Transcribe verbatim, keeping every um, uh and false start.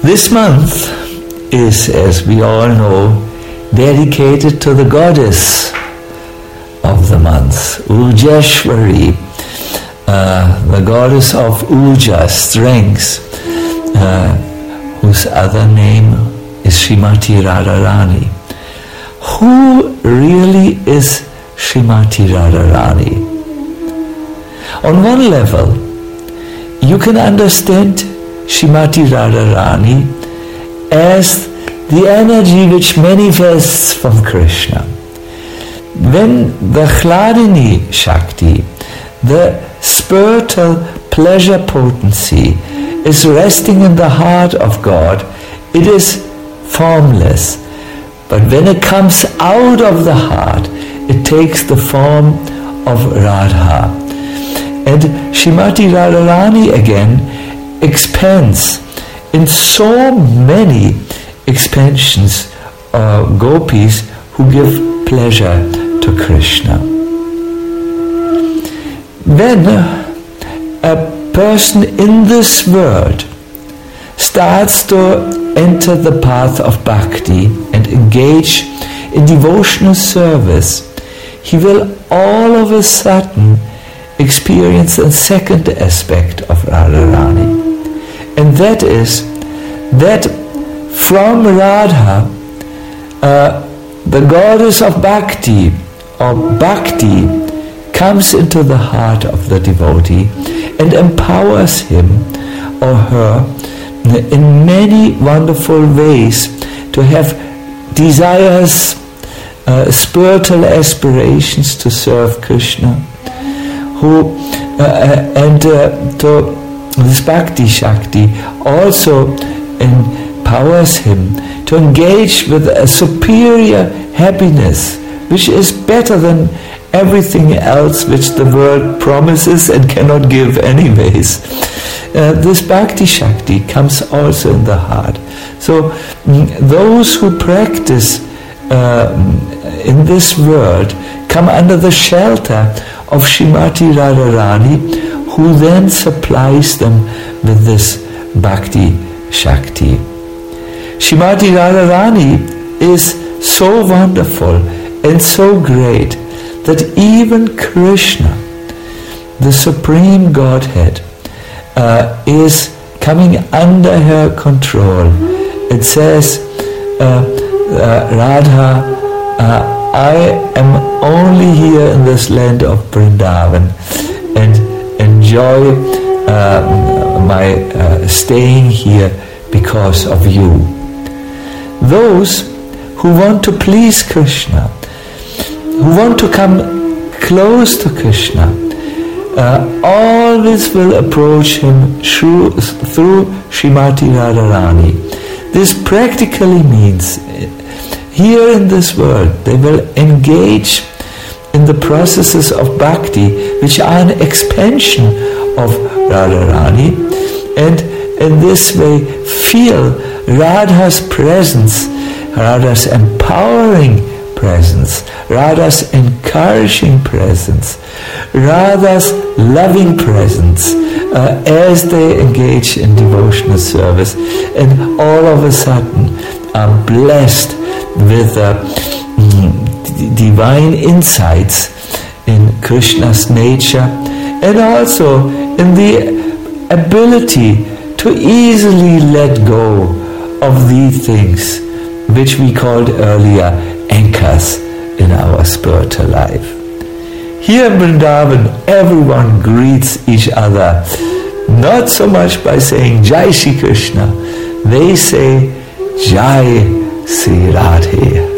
This month is, as we all know, dedicated to the goddess of the month, Ujeshwari, uh, the goddess of Uja, strength, uh, whose other name is Srimati Radharani. Who really is Srimati Radharani? On one level, you can understand Srimati Radharani as the energy which manifests from Krishna. When the Hladini Shakti, the spiritual pleasure potency, is resting in the heart of God, it is formless. But when it comes out of the heart, it takes the form of Radha. And Srimati Radharani again expands in so many expansions or uh, gopis who give pleasure to Krishna. When a person in this world starts to enter the path of bhakti and engage in devotional service, he will all of a sudden experience a second aspect of Radharani. And that is that from Radha, uh, the goddess of bhakti, or bhakti, comes into the heart of the devotee and empowers him or her in many wonderful ways to have desires, uh, spiritual aspirations to serve Krishna, who uh, and uh, to this Bhakti Shakti also empowers him to engage with a superior happiness which is better than everything else which the world promises and cannot give anyways. Uh, this Bhakti Shakti comes also in the heart. So mm, those who practice uh, in this world come under the shelter of Srimati Radharani, who then supplies them with this Bhakti Shakti. Srimati Radharani is so wonderful and so great that even Krishna, the Supreme Godhead, uh, is coming under her control. It says, uh, uh, Radha, uh, I am only here in this land of Vrindavan and enjoy uh, my uh, staying here because of you. Those who want to please Krishna, who want to come close to Krishna, uh, always will approach him through, through Srimati Radharani. This practically means here in this world they will engage in the processes of bhakti, which are an expansion of Radharani, and in this way feel Radha's presence, Radha's empowering presence, Radha's encouraging presence, Radha's loving presence uh, as they engage in devotional service, and all of a sudden are blessed with uh, mm, divine insights in Krishna's nature, and also in the ability to easily let go of these things which we called earlier anchors in our spiritual life. Here in Vrindavan, everyone greets each other, not so much by saying Jai Shri Krishna, they say Jai Sri Radhe.